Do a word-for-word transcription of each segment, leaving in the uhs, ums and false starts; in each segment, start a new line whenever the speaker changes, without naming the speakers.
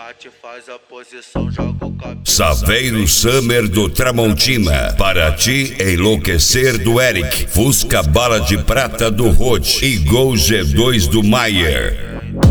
bate, faz a posição, joga o cabelo.
Saveiro Summer do Tramontina, para ti enlouquecer do Eric, Fusca Bala de Prata do Rod e Gol G dois do Maier.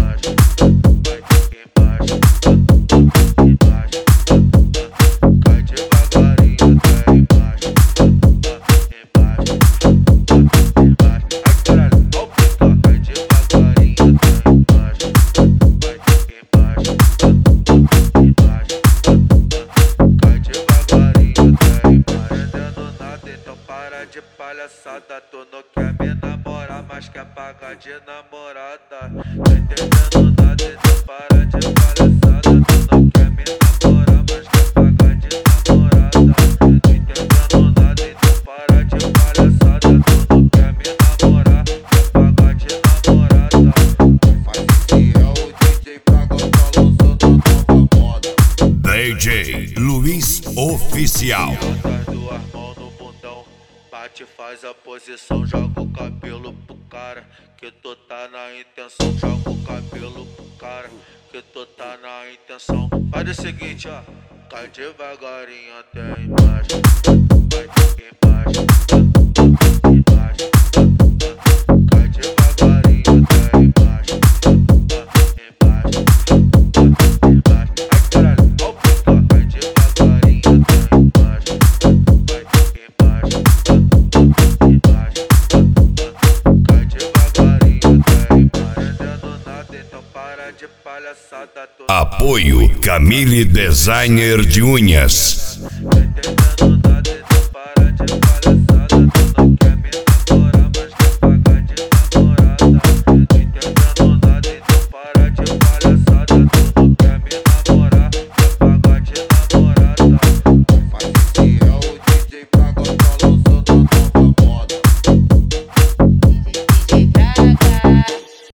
De palhaçada, tu não quer me namorar, mas quer pagar de namorada. Tô entendendo nada, então para de palhaçada. Tu não quer me namorar, mas quer pagar de namorada. Tô entendendo nada, então para de palhaçada. Tu não quer me namorar, quer pagar de namorada.
Faz esse é o D J Braga, tá lançando a nova moda.
D J Luiz Oficial.
Bate, faz a posição, joga o cabelo pro cara, que tu tá na intenção. Joga o cabelo pro cara, que tu tá na intenção. Faz o seguinte, ó, cai devagarinho até embaixo. Vai embaixo, embaixo. Cai devagarinho até embaixo. Embaixo, embaixo. Ai caralho, ó o pica, cai devagarinho até embaixo. Vai embaixo. De palhaçada,
Apoio Camille Designer de Unhas.